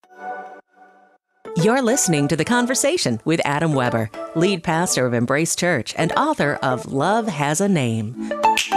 You're listening to The Conversation with Adam Weber, lead pastor of Embrace Church and author of Love Has a Name.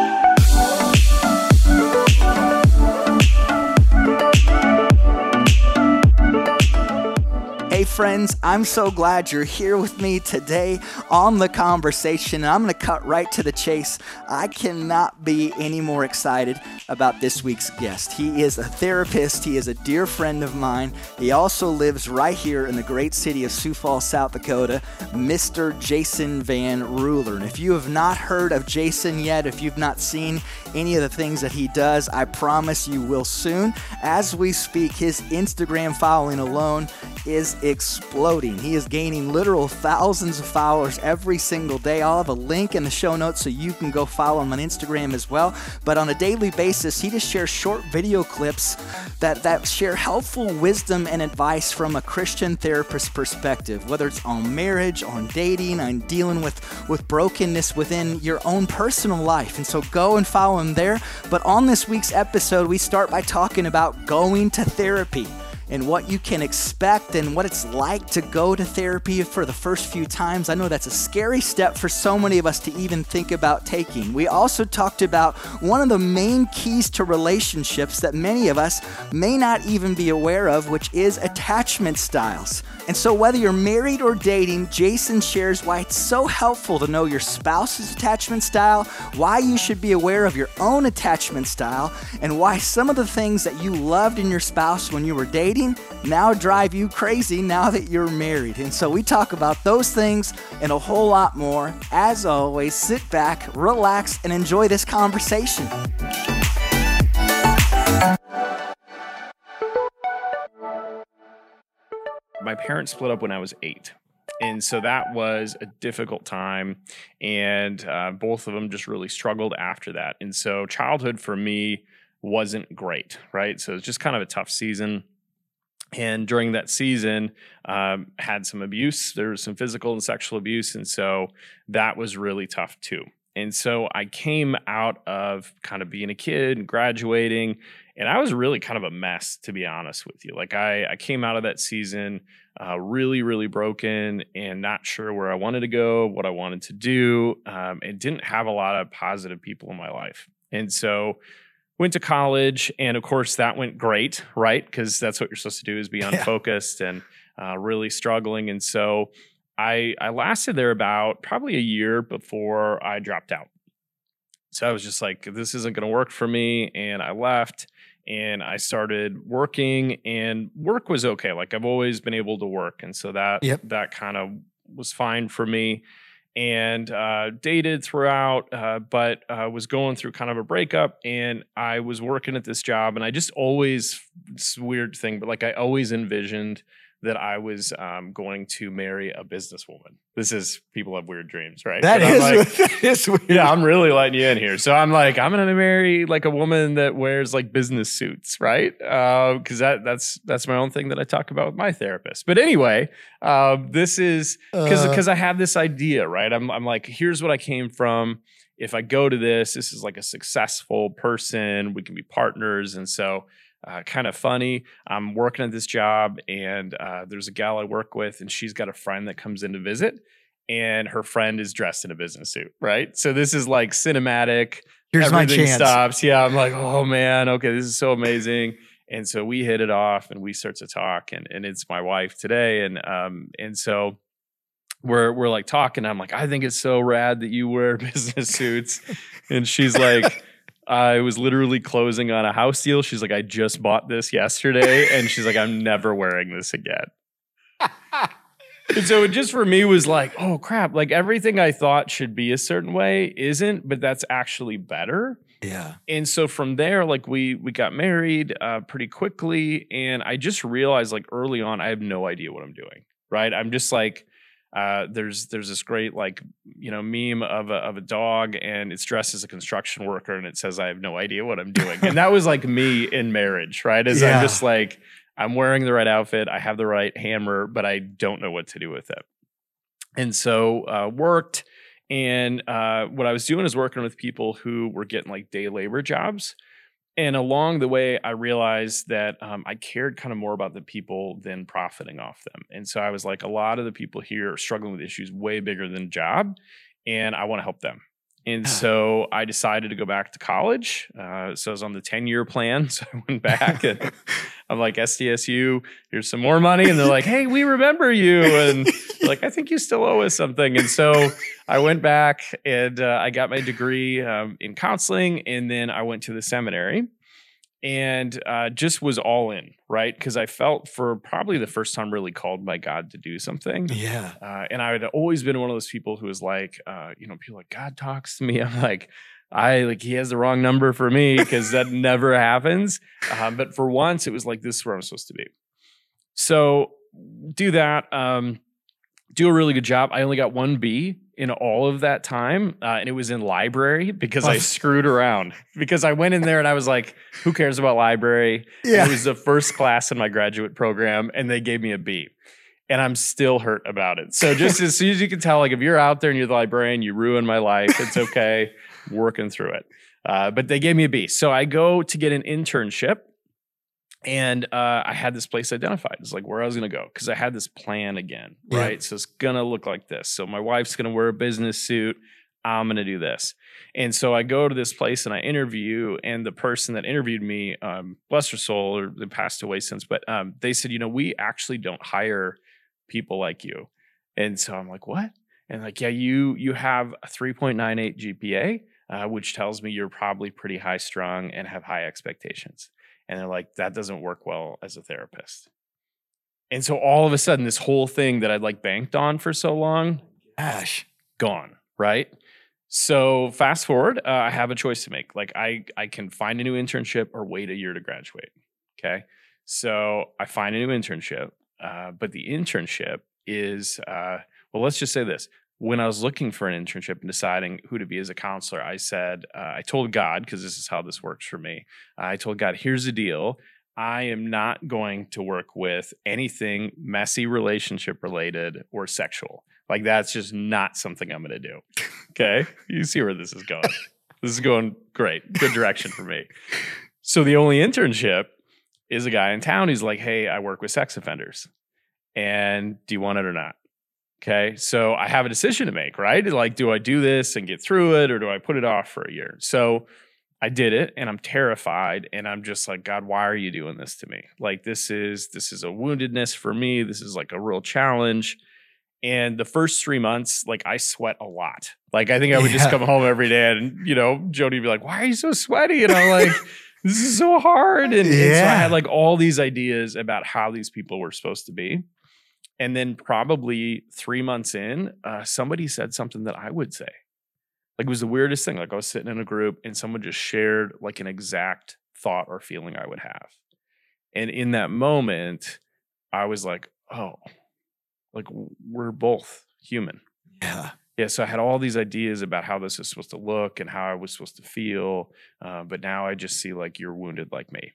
Hey friends, I'm so glad you're here with me today on The Conversation. I'm going to cut right to the chase. I cannot be any more excited about this week's guest. He is a therapist. He is a dear friend of mine. He also lives right here in the great city of Sioux Falls, South Dakota, Mr. Jason Van Ruler. And if you have not heard of Jason yet, if you've not seen any of the things that he does, I promise you will soon. As we speak, his Instagram following alone is exploding. He is gaining literal thousands of followers every single day. I'll have a link in the show notes so you can go follow him on Instagram as well. But on a daily basis, he just shares short video clips that share helpful wisdom and advice from a Christian therapist perspective, whether it's on marriage, on dating, on dealing with brokenness within your own personal life. And so go and follow him there. But on this week's episode, we start by talking about going to therapy and what you can expect and what it's like to go to therapy for the first few times. I know that's a scary step for so many of us to even think about taking. We also talked about one of the main keys to relationships that many of us may not even be aware of, which is attachment styles. And so whether you're married or dating, Jason shares why it's so helpful to know your spouse's attachment style, why you should be aware of your own attachment style, and why some of the things that you loved in your spouse when you were dating now drive you crazy now that you're married. And so we talk about those things and a whole lot more. As always, sit back, relax, and enjoy this conversation. My parents split up when I was 8. And so that was a difficult time. And both of them just really struggled after that. And so childhood for me wasn't great, right? So it's just kind of a tough season. And during that season, had some abuse. There was some physical and sexual abuse. And so that was really tough too. And so I came out of kind of being a kid and graduating, and I was really kind of a mess, to be honest with you. Like I came out of that season really, really broken and not sure where I wanted to go, what I wanted to do, and didn't have a lot of positive people in my life. And so went to college, and of course that went great, right? Because that's what you're supposed to do, is be unfocused and really struggling. And so I lasted there about probably a year before I dropped out. So I was just like, this isn't going to work for me. And I left and I started working, and work was okay. Like I've always been able to work. And so that kind of was fine for me. And dated throughout, but was going through kind of a breakup, and I was working at this job, and I just always, it's a weird thing, but like I always envisioned that I was going to marry a businesswoman. This is, people have weird dreams, right? That is weird. Yeah, I'm really letting you in here. So I'm like, I'm going to marry like a woman that wears like business suits, right? Because that's my own thing that I talk about with my therapist. But anyway, this is because I have this idea, right? I'm like, here's what I came from. If I go to this is like a successful person. We can be partners. And so kind of funny. I'm working at this job, and there's a gal I work with, and she's got a friend that comes in to visit, and her friend is dressed in a business suit, right? So this is like cinematic. Here's everything my chance. Stops. Yeah, I'm like, oh man, okay, this is so amazing. And so we hit it off, and we start to talk, and it's my wife today, and so we're like talking. I'm like, I think it's so rad that you wear business suits, and she's like, I was literally closing on a house deal. She's like, I just bought this yesterday. And she's like, I'm never wearing this again. And so it just for me was like, oh crap. Like everything I thought should be a certain way isn't, but that's actually better. Yeah. And so from there, like we got married pretty quickly. And I just realized like early on, I have no idea what I'm doing. Right. I'm just like, there's this great like, meme of a dog, and it's dressed as a construction worker, and it says, I have no idea what I'm doing. And that was like me in marriage, right? I'm just like, I'm wearing the right outfit. I have the right hammer, but I don't know what to do with it. And so worked. And what I was doing is working with people who were getting like day labor jobs. And along the way, I realized that I cared kind of more about the people than profiting off them. And so I was like, a lot of the people here are struggling with issues way bigger than job, and I want to help them. And so I decided to go back to college. So I was on the 10-year plan. So I went back and I'm like, SDSU, here's some more money. And they're like, hey, we remember you. And like, I think you still owe us something. And so I went back and I got my degree in counseling. And then I went to the seminary and just was all in, right? Because I felt for probably the first time really called by God to do something. Yeah. And I had always been one of those people who was like, people like, God talks to me. I'm like, he has the wrong number for me because that never happens. But for once, it was like, this is where I'm supposed to be. So do that. Do a really good job. I only got 1 B in all of that time. And it was in library because I screwed around. Because I went in there and I was like, who cares about library? Yeah. It was the first class in my graduate program and they gave me a B. And I'm still hurt about it. So just as soon as you can tell, like if you're out there and you're the librarian, you ruined my life. It's okay. Working through it. But they gave me a B. So I go to get an internship. And I had this place identified. It's like where I was going to go because I had this plan again, right? Yeah. So it's going to look like this. So my wife's going to wear a business suit. I'm going to do this. And so I go to this place and I interview, and the person that interviewed me, bless her soul, or they passed away since, but they said, we actually don't hire people like you. And so I'm like, what? And like, yeah, you have a 3.98 GPA, which tells me you're probably pretty high strung and have high expectations. And they're like, that doesn't work well as a therapist. And so all of a sudden, this whole thing that I'd like banked on for so long, gone, right? So fast forward, I have a choice to make. Like I can find a new internship or wait a year to graduate, okay? So I find a new internship, but the internship is, let's just say this. When I was looking for an internship and deciding who to be as a counselor, I said, I told God, because this is how this works for me. I told God, here's the deal. I am not going to work with anything messy, relationship related or sexual. Like that's just not something I'm going to do. Okay. You see where this is going. This is going great. Good direction for me. So the only internship is a guy in town. He's like, hey, I work with sex offenders. And do you want it or not? Okay, so I have a decision to make, right? Like, do I do this and get through it, or do I put it off for a year? So I did it, and I'm terrified, and I'm just like, God, why are you doing this to me? Like, this is a woundedness for me. This is like a real challenge. And the first 3 months, like I sweat a lot. Like I think I would just come home every day, and Jody would be like, "Why are you so sweaty?" And I'm like, "This is so hard." And so I had like all these ideas about how these people were supposed to be. And then probably 3 months in, somebody said something that I would say. Like it was the weirdest thing. Like I was sitting in a group and someone just shared like an exact thought or feeling I would have. And in that moment, I was like, oh, like we're both human. Yeah. Yeah. So I had all these ideas about how this is supposed to look and how I was supposed to feel. But now I just see like you're wounded like me.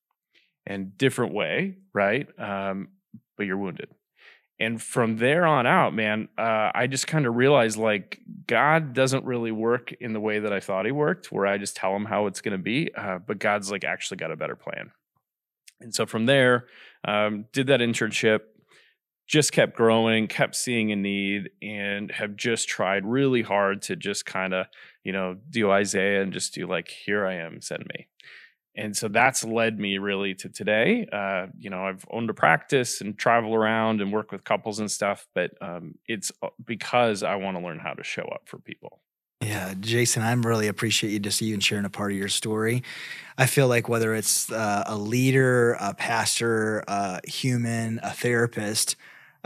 And different way, right? But you're wounded. And from there on out, man, I just kind of realized like God doesn't really work in the way that I thought he worked, where I just tell him how it's going to be. But God's like actually got a better plan. And so from there, did that internship, just kept growing, kept seeing a need, and have just tried really hard to just kind of, do Isaiah and just do like, here I am, send me. And so that's led me really to today. I've owned a practice and travel around and work with couples and stuff, but it's because I want to learn how to show up for people. Yeah, Jason, I really appreciate you just even sharing a part of your story. I feel like whether it's a leader, a pastor, a human, a therapist,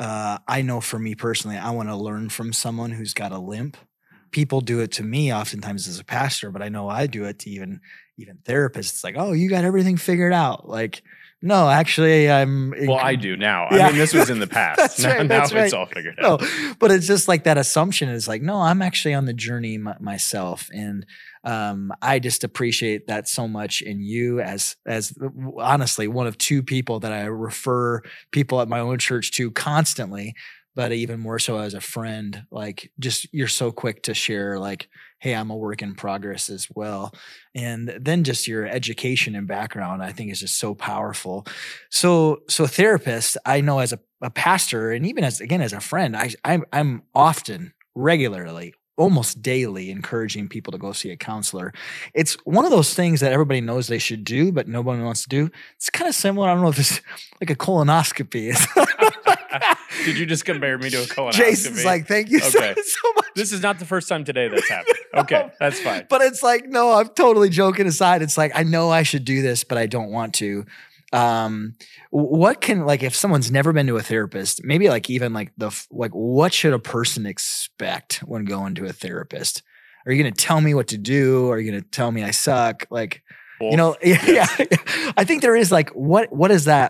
I know for me personally, I want to learn from someone who's got a limp. People do it to me oftentimes as a pastor, but I know I do it to even therapists. It's like, oh, you got everything figured out. Like, no, actually, I do now. Yeah. I mean, this was in the past. now it's all figured out. No, but it's just like that assumption is like, no, I'm actually on the journey myself. And I just appreciate that so much in you as honestly, one of two people that I refer people at my own church to constantly. but even more so as a friend. Like, just you're so quick to share, like, hey, I'm a work in progress as well. And then just your education and background, I think, is just so powerful. So therapist, I know as a pastor, and even as a friend, I'm often, regularly, almost daily encouraging people to go see a counselor. It's one of those things that everybody knows they should do, but nobody wants to do. It's kind of similar. I don't know if it's like a colonoscopy. Did you just compare me to a colonoscopy? Jason's like, thank you so much. This is not the first time today that's happened. Okay, that's fine. But it's like, no, I'm totally joking aside. It's like, I know I should do this, but I don't want to. What can, like, if someone's never been to a therapist, maybe like even like what should a person expect when going to a therapist? Are you going to tell me what to do? Are you going to tell me I suck? Like, Both. you know, yeah. I think there is like, what does that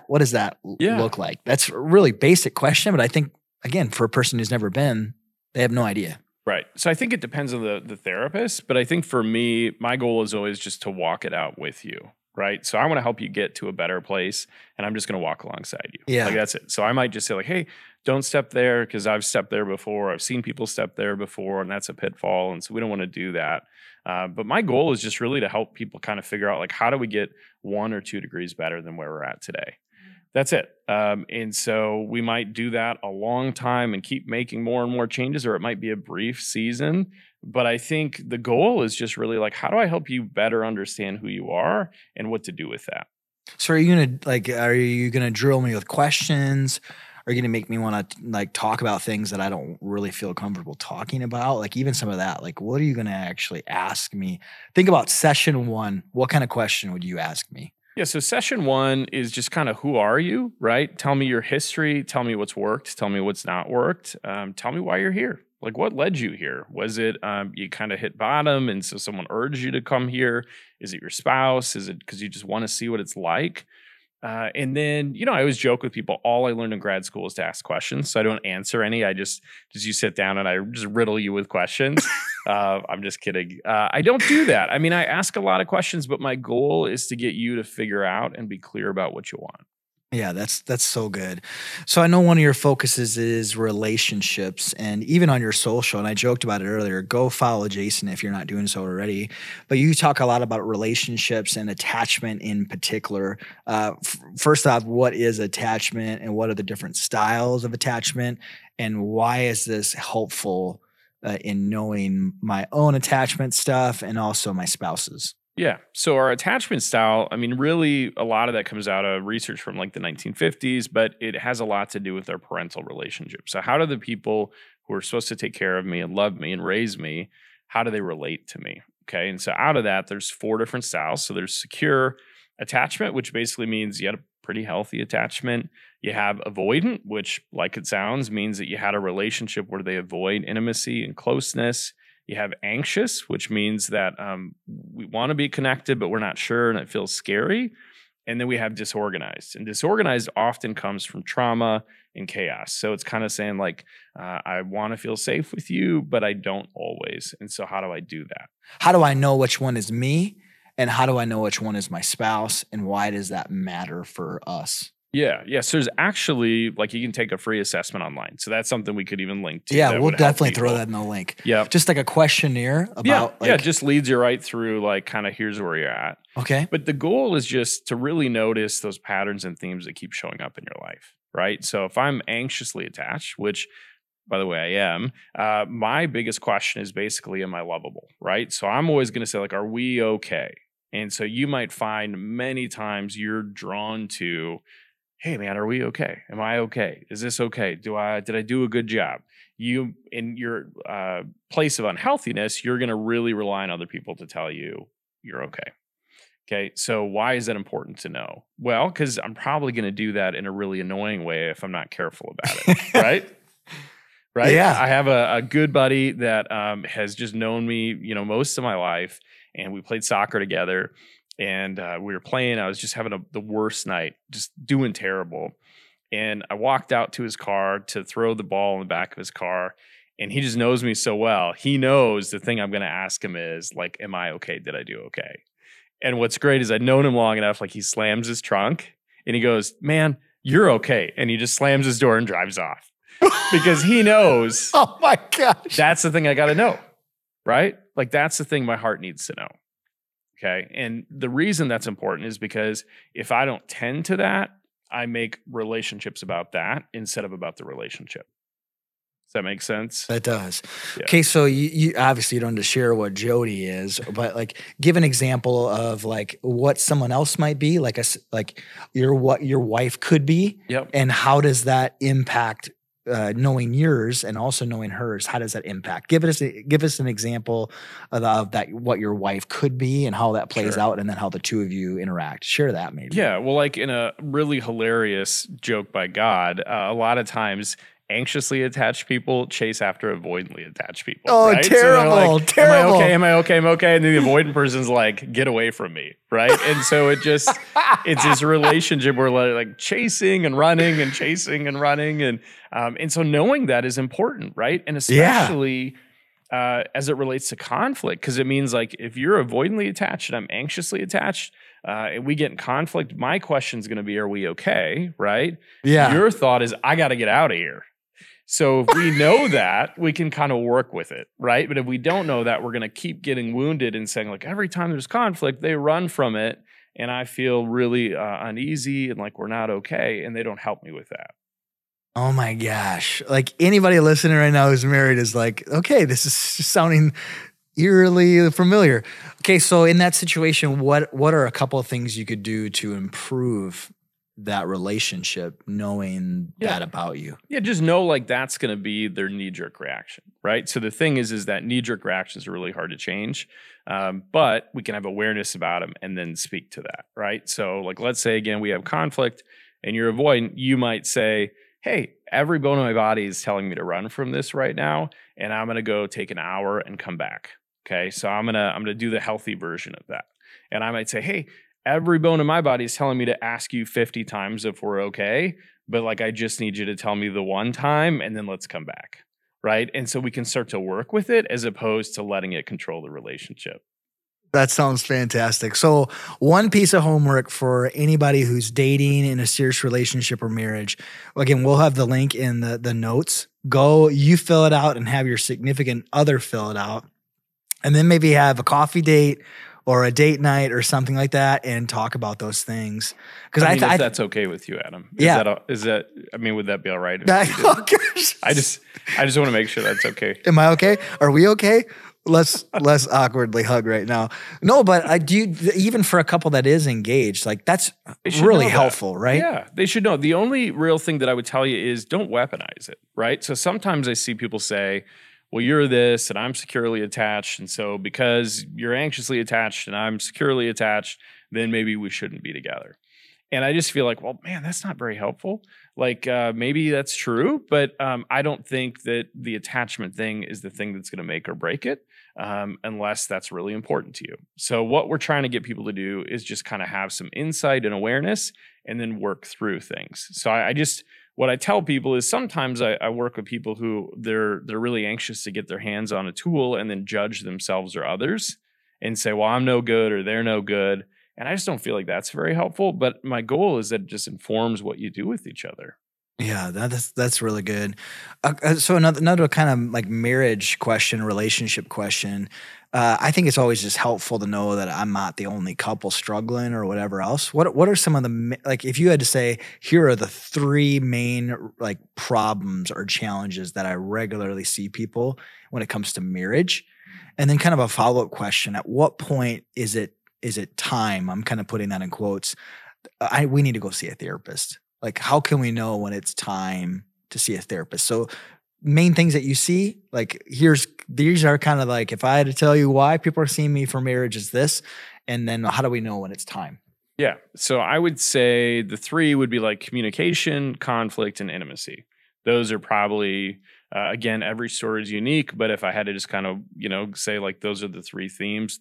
look like? That's a really basic question, but I think, again, for a person who's never been, they have no idea. Right. So I think it depends on the therapist, but I think for me, my goal is always just to walk it out with you. Right. So I want to help you get to a better place, and I'm just going to walk alongside you. Yeah. Like, that's it. So I might just say, like, hey, don't step there, because I've stepped there before. I've seen people step there before, and that's a pitfall. And so we don't want to do that. But my goal is just really to help people kind of figure out, like, how do we get 1 or 2 degrees better than where we're at today? That's it. And so we might do that a long time and keep making more and more changes, or it might be a brief season. But I think the goal is just really like, how do I help you better understand who you are and what to do with that? So are you gonna drill me with questions? Are you gonna make me want to like talk about things that I don't really feel comfortable talking about? Like, even some of that, like, what are you gonna actually ask me? Think about session 1. What kind of question would you ask me? Yeah, so session 1 is just kind of, who are you, right? Tell me your history. Tell me what's worked. Tell me what's not worked. Tell me why you're here. Like, what led you here? Was it you kind of hit bottom, and so someone urged you to come here? Is it your spouse? Is it because you just want to see what it's like? And then, I always joke with people, all I learned in grad school is to ask questions. So I don't answer any. I just you sit down and I just riddle you with questions. I'm just kidding. I don't do that. I mean, I ask a lot of questions, but my goal is to get you to figure out and be clear about what you want. Yeah, that's so good. So I know one of your focuses is relationships, and even on your social, and I joked about it earlier, go follow Jason if you're not doing so already. But you talk a lot about relationships and attachment in particular. First off, what is attachment, and what are the different styles of attachment, and why is this helpful in knowing my own attachment stuff and also my spouse's? Yeah. So our attachment style, I mean, really a lot of that comes out of research from like the 1950s, but it has a lot to do with our parental relationship. So how do the people who are supposed to take care of me and love me and raise me, how do they relate to me? Okay. And so out of that, there's 4 different styles. So there's secure attachment, which basically means you had a pretty healthy attachment. You have avoidant, which, like it sounds, means that you had a relationship where they avoid intimacy and closeness. You have anxious, which means that we want to be connected, but we're not sure, and it feels scary. And then we have disorganized. And disorganized often comes from trauma and chaos. So it's kind of saying like, I want to feel safe with you, but I don't always. And so how do I do that? How do I know which one is me? And how do I know which one is my spouse? And why does that matter for us? Yeah. So there's actually, like, you can take a free assessment online. So that's something we could even link to. Yeah, we'll definitely throw that in the link. Yeah. Just like a questionnaire about. Yeah, it just leads you right through, like, kind of here's where you're at. Okay. But the goal is just to really notice those patterns and themes that keep showing up in your life, right? So if I'm anxiously attached, which, by the way, I am, my biggest question is basically, am I lovable, right? So I'm always going to say, like, are we okay? And so you might find many times you're drawn to, hey man, are we okay? Am I okay? Is this okay? Did I do a good job? You, in your place of unhealthiness, you're going to really rely on other people to tell you you're okay. Okay. So why is that important to know? Well, because I'm probably going to do that in a really annoying way if I'm not careful about it. Right? Right. Yeah. I have a good buddy that has just known me, most of my life, and we played soccer together. And we were playing. I was just having the worst night, just doing terrible. And I walked out to his car to throw the ball in the back of his car. And he just knows me so well. He knows the thing I'm going to ask him is, like, am I okay? Did I do okay? And what's great is I'd known him long enough, like, he slams his trunk and he goes, man, you're okay. And he just slams his door and drives off. because he knows Oh my gosh. that's the thing I got to know, right? Like that's the thing my heart needs to know. Okay. And the reason that's important is because if I don't tend to that, I make relationships about that instead of about the relationship. Does that make sense? That does. Yeah. Okay, so you obviously don't have to share what Jody is, but like give an example of like what someone else might be, like what your wife could be, Yep. and how does that impact knowing yours and also knowing hers? How does that impact? Give us an example of that, what your wife could be and how that plays Sure. out, and then how the two of you interact. Share that maybe. Yeah. Well, like in a really hilarious joke by God, a lot of times anxiously attached people chase after avoidantly attached people. Oh, right? So they're terrible, like, terrible. Am I okay? And then the avoidant person's like, get away from me. Right. And so it's this relationship where like chasing and running and chasing and running. And so knowing that is important. Right. And especially as it relates to conflict, because it means like if you're avoidantly attached and I'm anxiously attached, and we get in conflict, my question is going to be, are we okay? Right. Yeah. Your thought is, I got to get out of here. So if we know that, we can kind of work with it, right? But if we don't know that, we're going to keep getting wounded and saying, like, every time there's conflict, they run from it, and I feel really uneasy and like we're not okay, and they don't help me with that. Oh my gosh. Like anybody listening right now who's married is like, okay, this is sounding eerily familiar. Okay, so in that situation, what are a couple of things you could do to improve that relationship, knowing that about you? Yeah, just know like that's going to be their knee-jerk reaction, right? So the thing is that knee-jerk reactions are really hard to change, but we can have awareness about them and then speak to that, right? So like let's say, again, we have conflict and you're avoidant, you might say, hey, every bone in my body is telling me to run from this right now, and I'm going to go take an hour and come back, okay? So I'm gonna do the healthy version of that. And I might say, hey, every bone in my body is telling me to ask you 50 times if we're okay, but like I just need you to tell me the one time and then let's come back, right? And so we can start to work with it as opposed to letting it control the relationship. That sounds fantastic. So one piece of homework for anybody who's dating in a serious relationship or marriage, again, we'll have the link in the notes. Go, you fill it out and have your significant other fill it out. And then maybe have a coffee date or a date night or something like that and talk about those things. Because I mean, if that's okay with you, Adam. Is that, I mean, would that be all right? Oh, gosh. I just want to make sure that's okay. Am I okay? Are we okay? Let's awkwardly hug right now. No, but I do, even for a couple that is engaged, like that's really helpful, right? Yeah, they should know. The only real thing that I would tell you is don't weaponize it, right? So sometimes I see people say, well, you're this and I'm securely attached. And so because you're anxiously attached and I'm securely attached, then maybe we shouldn't be together. And I just feel like, well, man, that's not very helpful. Like maybe that's true, but I don't think that the attachment thing is the thing that's going to make or break it unless that's really important to you. So what we're trying to get people to do is just kind of have some insight and awareness and then work through things. So what I tell people is sometimes I work with people who they're really anxious to get their hands on a tool and then judge themselves or others and say, well, I'm no good or they're no good. And I just don't feel like that's very helpful. But my goal is that it just informs what you do with each other. Yeah, that's really good. So another kind of like marriage question, relationship question. I think it's always just helpful to know that I'm not the only couple struggling or whatever else. What are some of the, like, if you had to say, here are the three main like problems or challenges that I regularly see people when it comes to marriage, and then kind of a follow-up question: at what point is it time? I'm kind of putting that in quotes. We need to go see a therapist. Like, how can we know when it's time to see a therapist? So main things that you see, like these are kind of like, if I had to tell you why people are seeing me for marriage is this, and then how do we know when it's time? Yeah. So I would say the three would be like communication, conflict, and intimacy. Those are probably, again, every story is unique, but if I had to just kind of, say like those are the three themes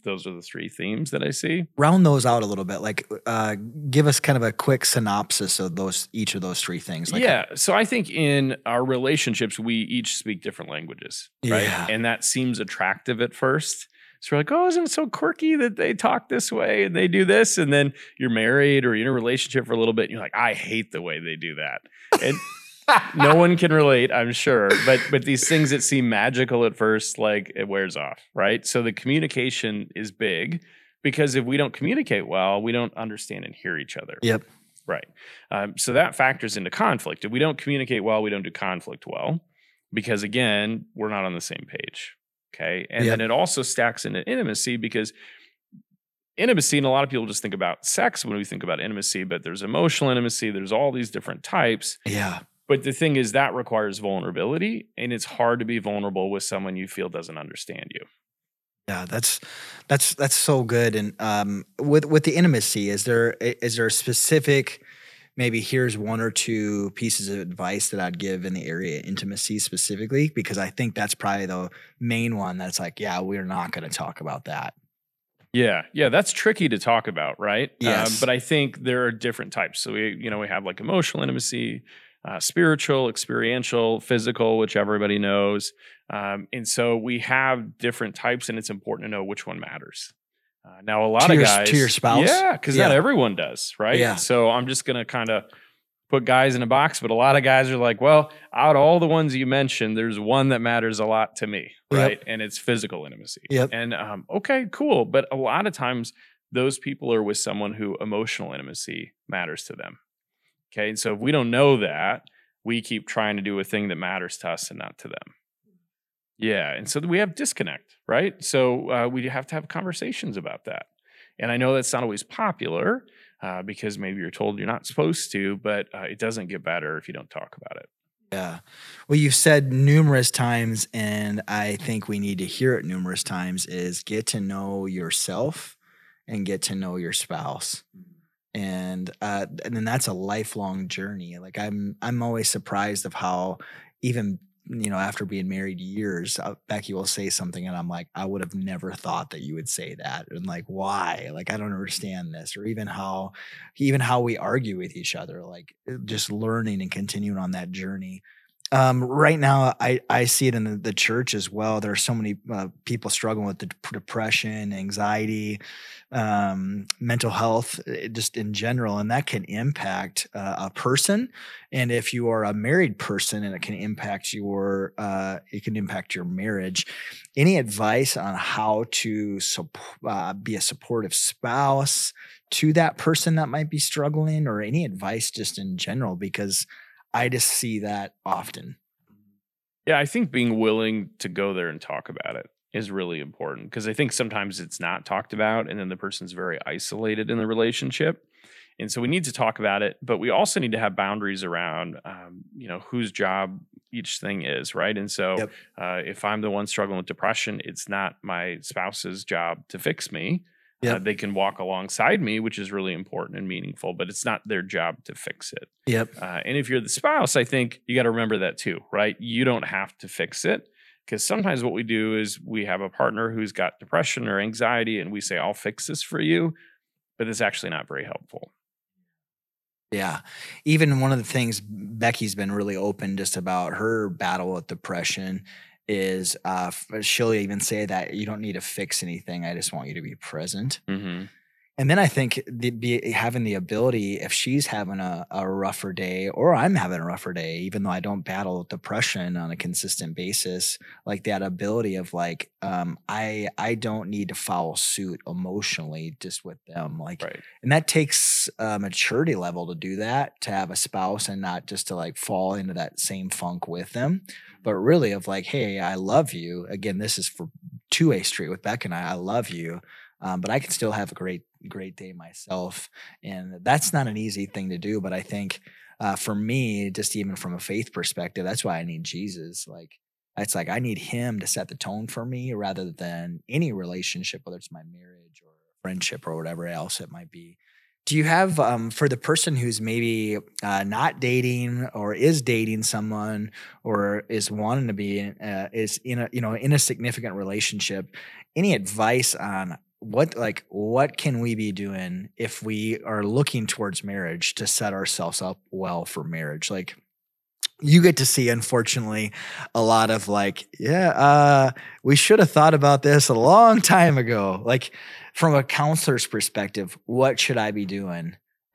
that I see. Round those out a little bit. Like give us kind of a quick synopsis of each of those three things. Like So I think in our relationships, we each speak different languages, right? Yeah. And that seems attractive at first. So we're like, oh, isn't it so quirky that they talk this way and they do this? And then you're married or you're in a relationship for a little bit and you're like, I hate the way they do that. No one can relate, I'm sure. But these things that seem magical at first, like it wears off, right? So the communication is big because if we don't communicate well, we don't understand and hear each other. Yep. Right. So that factors into conflict. If we don't communicate well, we don't do conflict well because, again, we're not on the same page. Okay. And then it also stacks into intimacy because intimacy, and a lot of people just think about sex when we think about intimacy, but there's emotional intimacy. There's all these different types. Yeah. But the thing is that requires vulnerability, and it's hard to be vulnerable with someone you feel doesn't understand you. Yeah, that's so good. And with the intimacy, is there a specific, maybe here's one or two pieces of advice that I'd give in the area of intimacy specifically? Because I think that's probably the main one that's like, yeah, we're not going to talk about that. Yeah, that's tricky to talk about, right? Yes. But I think there are different types. So we have like emotional intimacy, spiritual, experiential, physical, which everybody knows. And so we have different types, and it's important to know which one matters. Now, a lot of guys to your spouse, because not everyone does, right? Yeah. So I'm just gonna kind of put guys in a box, but a lot of guys are like, well, out of all the ones you mentioned, there's one that matters a lot to me, right? Yep. And it's physical intimacy. Yep. And okay, cool. But a lot of times, those people are with someone who emotional intimacy matters to them. Okay, and so if we don't know that, we keep trying to do a thing that matters to us and not to them. Yeah, and so we have disconnect, right? So we have to have conversations about that. And I know that's not always popular because maybe you're told you're not supposed to, but it doesn't get better if you don't talk about it. Yeah. Well, you've said numerous times, and I think we need to hear it numerous times, is get to know yourself and get to know your spouse. And then that's a lifelong journey. Like I'm always surprised of how even, after being married years, Becky will say something and I'm like, I would have never thought that you would say that. And like, why? Like, I don't understand this. Or even how we argue with each other, like just learning and continuing on that journey. Right now, I see it in the church as well. There are so many people struggling with the depression, anxiety, mental health, just in general, and that can impact a person. And if you are a married person, and it can impact your marriage. Any advice on how to be a supportive spouse to that person that might be struggling, or any advice just in general? Because I just see that often. Yeah, I think being willing to go there and talk about it is really important because I think sometimes it's not talked about and then the person's very isolated in the relationship. And so we need to talk about it, but we also need to have boundaries around, whose job each thing is, right? And so if I'm the one struggling with depression, it's not my spouse's job to fix me. Yep. They can walk alongside me, which is really important and meaningful, but it's not their job to fix it. Yep. And if you're the spouse, I think you got to remember that too, right? You don't have to fix it because sometimes what we do is we have a partner who's got depression or anxiety and we say, I'll fix this for you, but it's actually not very helpful. Yeah. Even one of the things Becky's been really open just about her battle with depression is she'll even say that you don't need to fix anything. I just want you to be present. Mm-hmm. And then I think having the ability, if she's having a rougher day or I'm having a rougher day, even though I don't battle depression on a consistent basis, like that ability of like, I don't need to follow suit emotionally just with them. Like, right. And that takes a maturity level to do that, to have a spouse and not just to like fall into that same funk with them, but really of like, hey, I love you. Again, this is for two-way street with Beck and I love you. But I can still have a great day myself. And that's not an easy thing to do. But I think for me, just even from a faith perspective, that's why I need Jesus. Like, it's like I need him to set the tone for me rather than any relationship, whether it's my marriage or friendship or whatever else it might be. Do you have, for the person who's maybe not dating or is dating someone or is wanting to be is in a significant relationship, any advice on what can we be doing if we are looking towards marriage to set ourselves up well for marriage? Like, you get to see, unfortunately, a lot of like, we should have thought about this a long time ago. Like, from a counselor's perspective, what should I be doing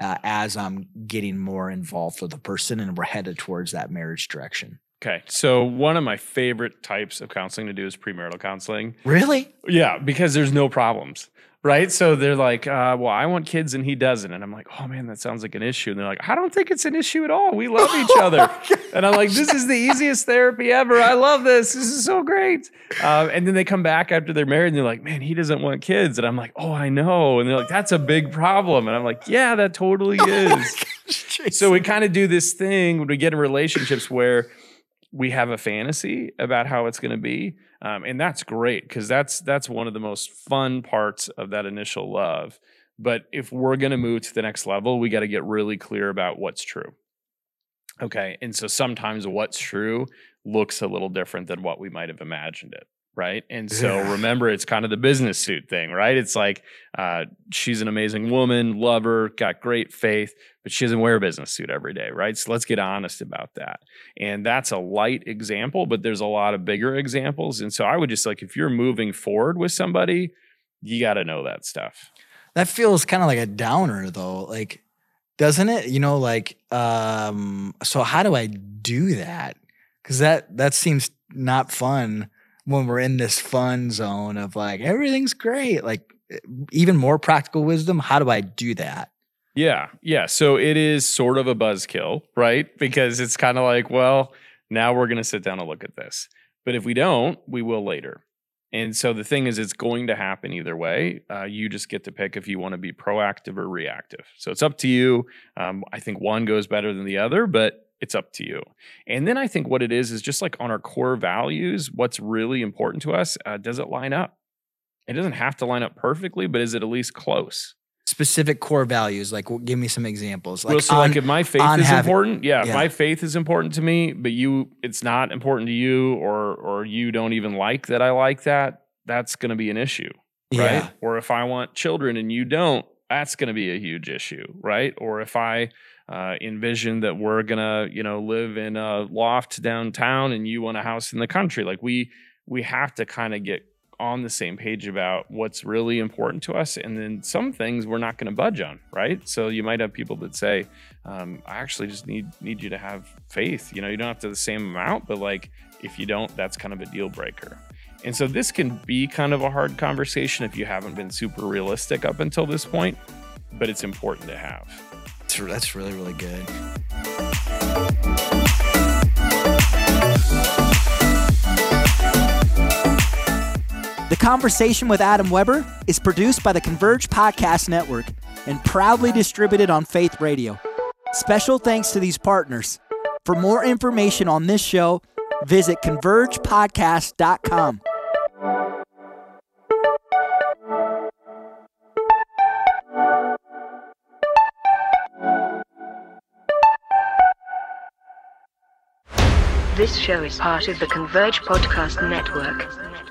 as I'm getting more involved with the person and we're headed towards that marriage direction. Okay. So one of my favorite types of counseling to do is premarital counseling. Really? Yeah, because there's no problems, right? So they're like, well, I want kids and he doesn't. And I'm like, oh man, that sounds like an issue. And they're like, I don't think it's an issue at all. We love each other. And I'm like, this is the easiest therapy ever. I love this. This is so great. And then they come back after they're married and they're like, man, he doesn't want kids. And I'm like, oh, I know. And they're like, that's a big problem. And I'm like, yeah, that totally is. So we kind of do this thing when we get in relationships where we have a fantasy about how it's going to be. And that's great because that's one of the most fun parts of that initial love. But if we're going to move to the next level, we got to get really clear about what's true. Okay. And so sometimes what's true looks a little different than what we might have imagined it. Right. And so remember, it's kind of the business suit thing, right? It's like she's an amazing woman, love her, got great faith, but she doesn't wear a business suit every day. Right. So let's get honest about that. And that's a light example, but there's a lot of bigger examples. And so I would just like, if you're moving forward with somebody, you got to know that stuff. That feels kind of like a downer though. Like, doesn't it? You know, like, so how do I do that? Because that seems not fun. When we're in this fun zone of like, everything's great, like even more practical wisdom, how do I do that? Yeah. So it is sort of a buzzkill, right? Because it's kind of like, well, now we're going to sit down and look at this. But if we don't, we will later. And so the thing is, it's going to happen either way. You just get to pick if you want to be proactive or reactive. So it's up to you. I think one goes better than the other, but it's up to you. And then I think what it is just like on our core values, what's really important to us, does it line up? It doesn't have to line up perfectly, but is it at least close? Specific core values, like give me some examples. Like, well, so like if my faith is important, if my faith is important to me, but it's not important to you, or you don't even like that I like that, that's going to be an issue, right? Yeah. Or if I want children and you don't, that's going to be a huge issue, right? Or if I envision that we're gonna, live in a loft downtown and you want a house in the country. Like we have to kind of get on the same page about what's really important to us. And then some things we're not going to budge on, right? So you might have people that say, I actually just need you to have faith. You don't have to the same amount, but like if you don't, that's kind of a deal breaker. And so this can be kind of a hard conversation if you haven't been super realistic up until this point, but it's important to have. That's really, really good. The Conversation with Adam Weber is produced by the Converge Podcast Network and proudly distributed on Faith Radio. Special thanks to these partners. For more information on this show, visit convergepodcast.com. This show is part of the Converge Podcast Network.